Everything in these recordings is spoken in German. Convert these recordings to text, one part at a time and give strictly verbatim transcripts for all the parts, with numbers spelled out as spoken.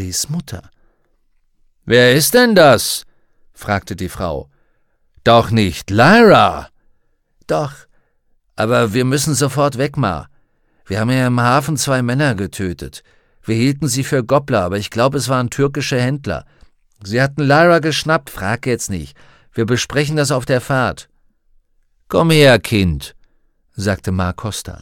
Billys Mutter. »Wer ist denn das?« fragte die Frau. »Doch nicht Lyra!« »Doch, aber wir müssen sofort weg, Ma. Wir haben ja im Hafen zwei Männer getötet. Wir hielten sie für Gobbler, aber ich glaube, es waren türkische Händler. Sie hatten Lyra geschnappt, frag jetzt nicht. Wir besprechen das auf der Fahrt.« »Komm her, Kind«, sagte Ma Costa.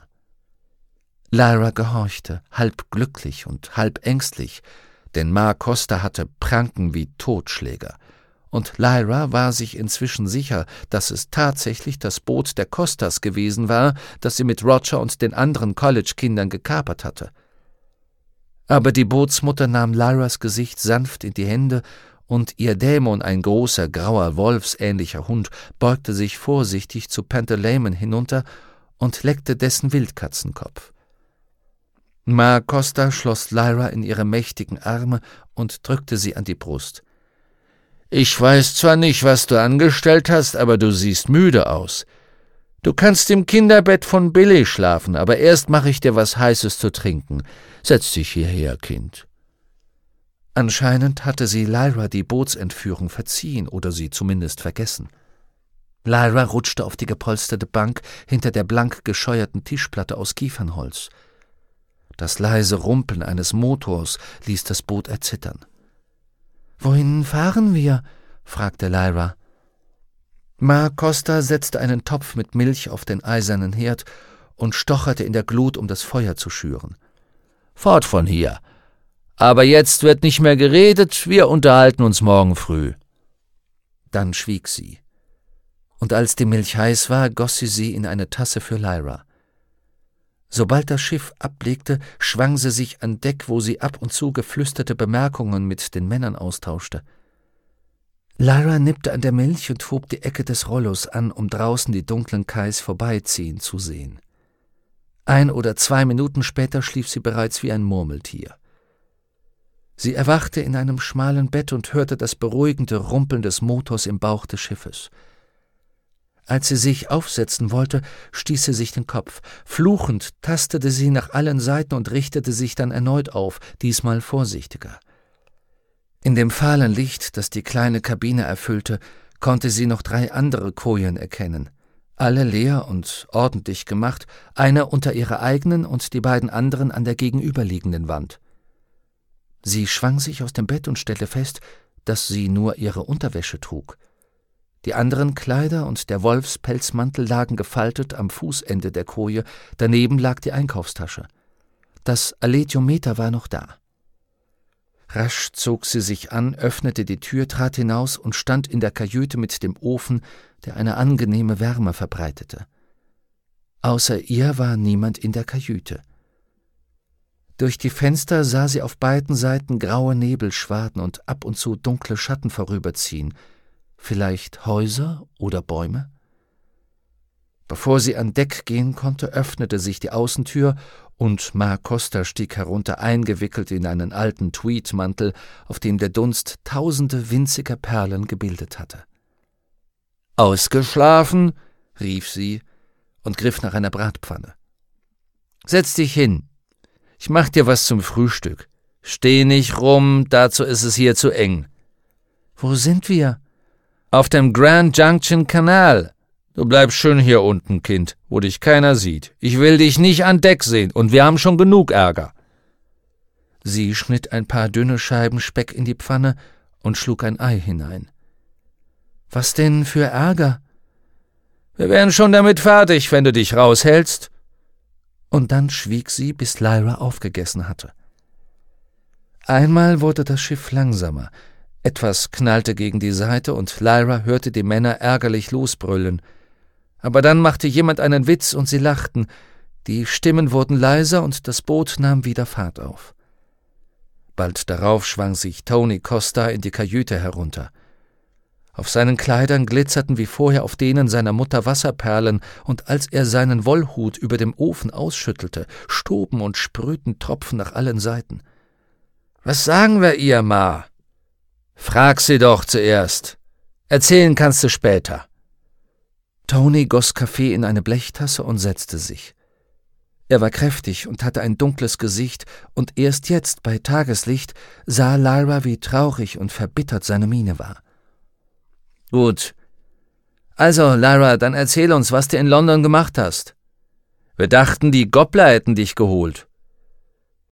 Lyra gehorchte, halb glücklich und halb ängstlich, denn Ma Costa hatte Pranken wie Totschläger. Und Lyra war sich inzwischen sicher, dass es tatsächlich das Boot der Costas gewesen war, das sie mit Roger und den anderen College-Kindern gekapert hatte. Aber die Bootsmutter nahm Lyras Gesicht sanft in die Hände, und ihr Dämon, ein großer, grauer, wolfsähnlicher Hund, beugte sich vorsichtig zu Pantaleimon hinunter und leckte dessen Wildkatzenkopf. Ma Costa schloss Lyra in ihre mächtigen Arme und drückte sie an die Brust. »Ich weiß zwar nicht, was du angestellt hast, aber du siehst müde aus. Du kannst im Kinderbett von Billy schlafen, aber erst mache ich dir was Heißes zu trinken. Setz dich hierher, Kind.« Anscheinend hatte sie Lyra die Bootsentführung verziehen oder sie zumindest vergessen. Lyra rutschte auf die gepolsterte Bank hinter der blank gescheuerten Tischplatte aus Kiefernholz. Das leise Rumpeln eines Motors ließ das Boot erzittern. »Wohin fahren wir?« fragte Lyra. Ma Costa setzte einen Topf mit Milch auf den eisernen Herd und stocherte in der Glut, um das Feuer zu schüren. »Fort von hier. Aber jetzt wird nicht mehr geredet, wir unterhalten uns morgen früh.« Dann schwieg sie. Und als die Milch heiß war, goss sie sie in eine Tasse für Lyra. Sobald das Schiff ablegte, schwang sie sich an Deck, wo sie ab und zu geflüsterte Bemerkungen mit den Männern austauschte. Lyra nippte an der Milch und hob die Ecke des Rollos an, um draußen die dunklen Kais vorbeiziehen zu sehen. Ein oder zwei Minuten später schlief sie bereits wie ein Murmeltier. Sie erwachte in einem schmalen Bett und hörte das beruhigende Rumpeln des Motors im Bauch des Schiffes. Als sie sich aufsetzen wollte, stieß sie sich den Kopf. Fluchend tastete sie nach allen Seiten und richtete sich dann erneut auf, diesmal vorsichtiger. In dem fahlen Licht, das die kleine Kabine erfüllte, konnte sie noch drei andere Kojen erkennen. Alle leer und ordentlich gemacht, eine unter ihrer eigenen und die beiden anderen an der gegenüberliegenden Wand. Sie schwang sich aus dem Bett und stellte fest, dass sie nur ihre Unterwäsche trug. Die anderen Kleider und der Wolfspelzmantel lagen gefaltet am Fußende der Koje, daneben lag die Einkaufstasche. Das Alethiometer war noch da. Rasch zog sie sich an, öffnete die Tür, trat hinaus und stand in der Kajüte mit dem Ofen, der eine angenehme Wärme verbreitete. Außer ihr war niemand in der Kajüte. Durch die Fenster sah sie auf beiden Seiten graue Nebelschwaden und ab und zu dunkle Schatten vorüberziehen, vielleicht Häuser oder Bäume? Bevor sie an Deck gehen konnte, öffnete sich die Außentür und Ma Costa stieg herunter, eingewickelt in einen alten Tweedmantel, auf dem der Dunst tausende winziger Perlen gebildet hatte. »Ausgeschlafen?« rief sie und griff nach einer Bratpfanne. »Setz dich hin. Ich mach dir was zum Frühstück. Steh nicht rum, dazu ist es hier zu eng.« »Wo sind wir?« »Auf dem Grand Junction Kanal. Du bleibst schön hier unten, Kind, wo dich keiner sieht. Ich will dich nicht an Deck sehen, und wir haben schon genug Ärger.« Sie schnitt ein paar dünne Scheiben Speck in die Pfanne und schlug ein Ei hinein. »Was denn für Ärger?« »Wir wären schon damit fertig, wenn du dich raushältst.« Und dann schwieg sie, bis Lyra aufgegessen hatte. Einmal wurde das Schiff langsamer. Etwas knallte gegen die Seite und Lyra hörte die Männer ärgerlich losbrüllen. Aber dann machte jemand einen Witz und sie lachten. Die Stimmen wurden leiser und das Boot nahm wieder Fahrt auf. Bald darauf schwang sich Tony Costa in die Kajüte herunter. Auf seinen Kleidern glitzerten wie vorher auf denen seiner Mutter Wasserperlen, und als er seinen Wollhut über dem Ofen ausschüttelte, stoben und sprühten Tropfen nach allen Seiten. »Was sagen wir ihr, Ma?« »Frag sie doch zuerst. Erzählen kannst du später.« Tony goss Kaffee in eine Blechtasse und setzte sich. Er war kräftig und hatte ein dunkles Gesicht, und erst jetzt, bei Tageslicht, sah Lyra, wie traurig und verbittert seine Miene war. »Gut. Also, Lyra, dann erzähl uns, was du in London gemacht hast. Wir dachten, die Gobbler hätten dich geholt.«